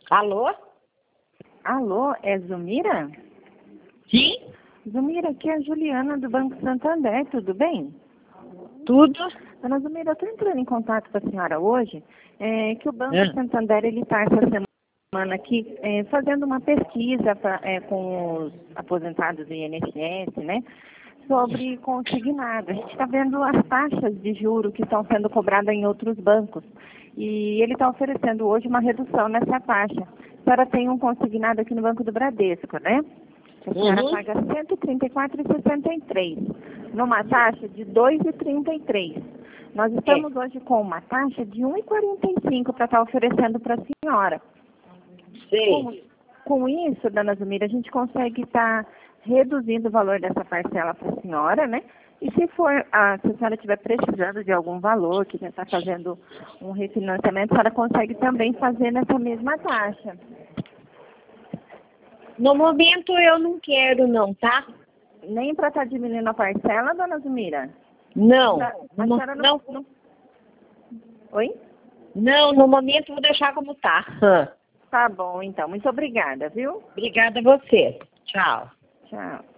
Alô? Alô, é Zumira? Sim? Zumira, aqui é a Juliana do Banco Santander, tudo bem? Tudo? Dona Zumira, eu estou entrando em contato com a senhora hoje, que o Banco Santander está essa semana aqui fazendo uma pesquisa com os aposentados do INSS, né? Sobre consignado. A gente está vendo as taxas de juro que estão sendo cobradas em outros bancos. E ele está oferecendo hoje uma redução nessa taxa. A senhora tem um consignado aqui no Banco do Bradesco, né? A senhora paga R$ 134,63, numa taxa de R$ 2,33. Nós estamos hoje com uma taxa de R$ 1,45 para estar oferecendo para a senhora. Sei. Com isso, dona Zumira, a gente consegue estar reduzindo o valor dessa parcela para a senhora, né? E se a senhora estiver precisando de algum valor, que já está fazendo um refinanciamento, a senhora consegue também fazer nessa mesma taxa. No momento eu não quero não, tá? Nem para estar diminuindo a parcela, dona Zumira? Não. A senhora não... Oi? Não, no momento vou deixar como tá. Tá bom, então. Muito obrigada, viu? Obrigada a você. Tchau. Tchau.